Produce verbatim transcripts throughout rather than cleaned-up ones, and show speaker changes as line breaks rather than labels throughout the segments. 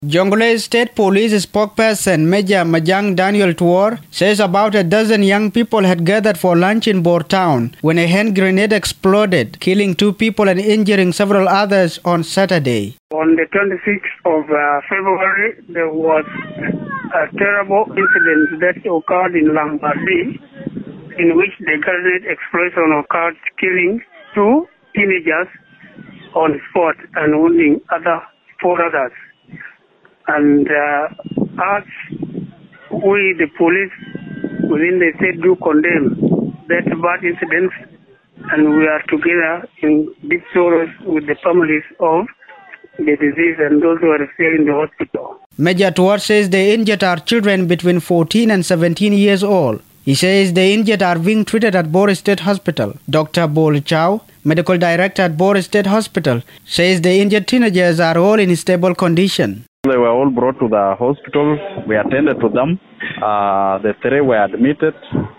Jonglei State Police spokesperson Major Majang Daniel Tuor says about a dozen young people had gathered for lunch in Bor town when a hand grenade exploded, killing two people and injuring several others on Saturday.
On the twenty-sixth of uh, February, there was a terrible incident that occurred in Lambardi, in which the grenade explosion occurred, killing two teenagers on spot and wounding other four others. And uh, as we, the police within the state, do condemn that bad incident, and we are together in deep sorrows with the families of the disease and those who are still in the hospital.
Major Tuor says the injured are children between fourteen and seventeen years old. He says the injured are being treated at Bor State Hospital. Doctor Bol Chow, medical director at Bor State Hospital, says the injured teenagers are all in stable condition.
They were all brought to the hospital. We attended to them. Uh, the three were admitted.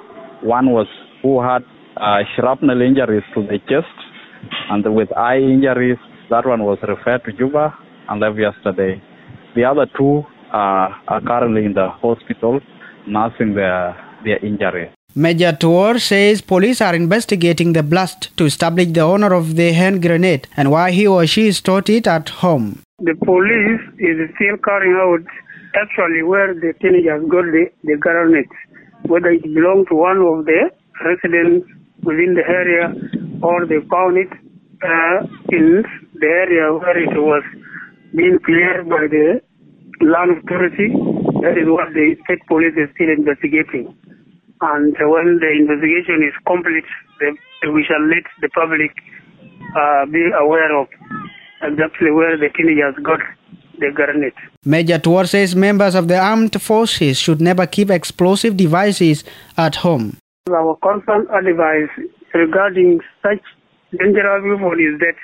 One was who had uh, shrapnel injuries to the chest, and with eye injuries, that one was referred to Juba and left yesterday. The other two uh, are currently in the hospital nursing their, their injuries.
Major Tuor says police are investigating the blast to establish the owner of the hand grenade and why he or she stored it at home.
The police is still carrying out actually where the teenagers got the, the grenade, whether it belonged to one of the residents within the area or they found it uh, in the area where it was being cleared by the land authority. That is what the state police is still investigating. And when the investigation is complete, we shall let the public uh, be aware of exactly where the teenagers got the grenade.
Major Tuor says members of the armed forces should never keep explosive devices at home.
Our constant advice regarding such dangerous weapons is that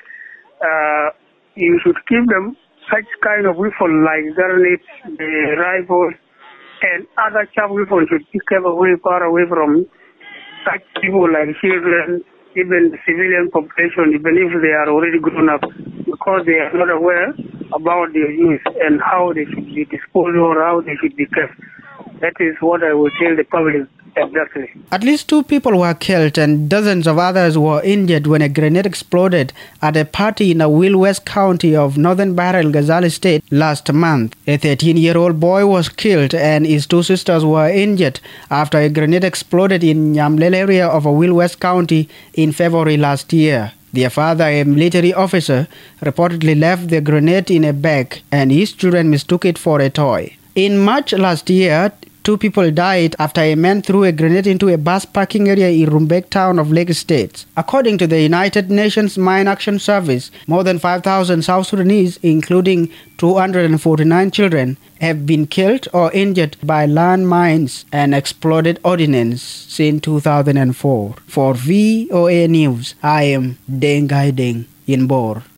uh, you should keep them such kind of weapons like grenades, the rifles, and other sharp weapons should be kept away, far away from such people like children, even the civilian population, even if they are already grown up, because they are not aware about their use and how they should be disposed or how they should be kept. That is what I will tell the public exactly.
At least two people were killed and dozens of others were injured when a grenade exploded at a party in Awil West County of northern Bahr el Ghazal State last month. A thirteen-year-old boy was killed and his two sisters were injured after a grenade exploded in Nyamlel area of Awil West County in February last year. Their father, a military officer, reportedly left the grenade in a bag and his children mistook it for a toy. In March last year, two people died after a man threw a grenade into a bus parking area in Rumbek town of Lake State. According to the United Nations Mine Action Service, more than five thousand South Sudanese, including two hundred forty-nine children, have been killed or injured by landmines and exploded ordnance since two thousand four. For V O A News, I am Deng Gai Deng in Bor.